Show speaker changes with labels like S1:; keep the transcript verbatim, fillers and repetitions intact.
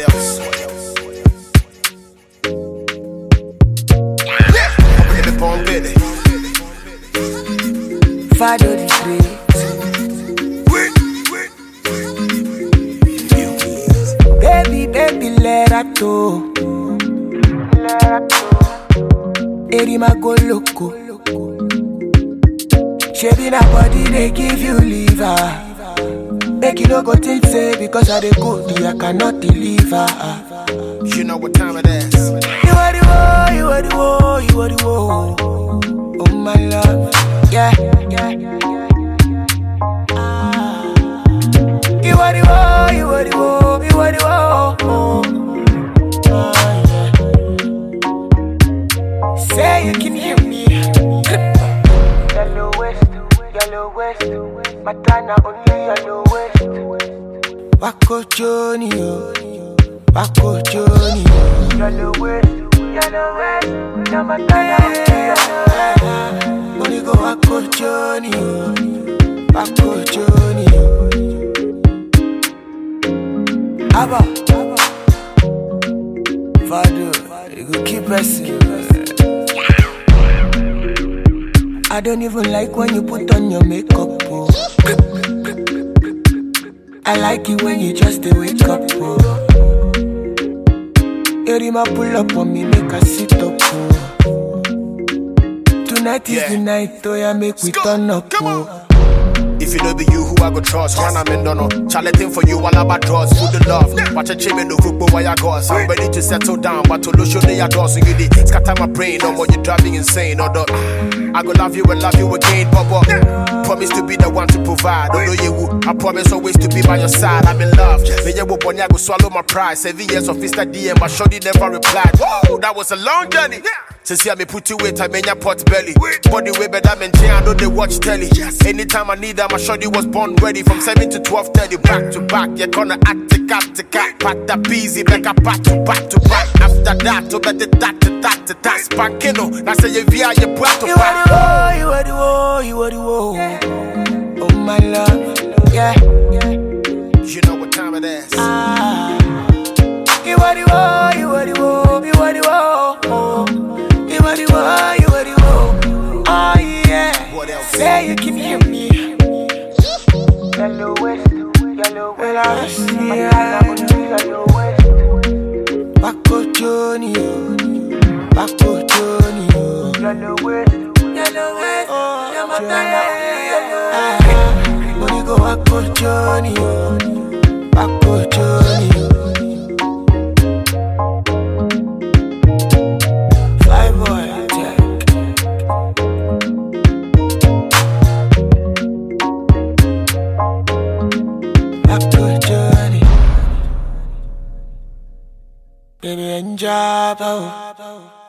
S1: else? I'm in the bomb belly.
S2: Fado the Great. Baby, baby, let her go. Erima go loco. Shady na body they give you liver. Make you no go think say because I dey go I cannot deliver.
S1: You know what time it is.
S2: You are the one, you are the one, you are the one. Oh my love, yeah, yeah, yeah, yeah. Ah. You are the one, you are the one, you are the one. Ah, yeah. Say you can hear me. Yellow West, Yellow West, Matana only Yellow West. Wako Johnny, Wako Johnny. Yellow West, Yellow West, Matana only Yellow West. Only go Wako Johnny, Wako Johnny. Abba, Fado, you go keep pressing. I don't even like when you put on your makeup, oh. I like it when you just dey wake up, oh. Erima pull up on me, make her sit up, oh. Tonight is yeah. the night, oh yeah, make we turn up, oh.
S1: If it don't be you, who I go trust? Run, I'm in, no, no. Challenging for you, all about draws. Food the love. Watch a chimney, no group, where I go. I'm ready to settle down, but to lose you, they are doors. So you did scatter my brain, no more, you're driving insane. Or the, I go love you and love you again, Bubba. Promise to be the one to provide. Don't know you, I promise always to be by your side. I'm in love. Me, you will I go swallow my pride. Seven years of Insta D M, my shorty never replied. Whoa, that was a long journey. Since I me put you weight, I mean your pot belly. Body way better than Jay, I know they watch telly. Anytime I need them, my shorty was born ready. From seven to twelve thirty, back to back. You're gonna act to cat to cat. Pack that busy, like a back to back to back. After that, to bet the that to that to that. Spankino, now say you via your brat to back.
S2: You are the one, you are the one, you are the one. Oh my love, yeah.
S1: You know what time it is.
S2: Ah. You are the one, you are the one, you are the one. You are the one, you are the one. Oh yeah.
S1: What else?
S2: Say you can hear me. Yellow West, Yellow West, Yellow West. Wako Johnny, Wako Johnny. Yellow West, Yellow West, Yellow West. Money go Wako Johnny, Wako Johnny. Fly boy, Jack. Wako Johnny. Baby, enjoy.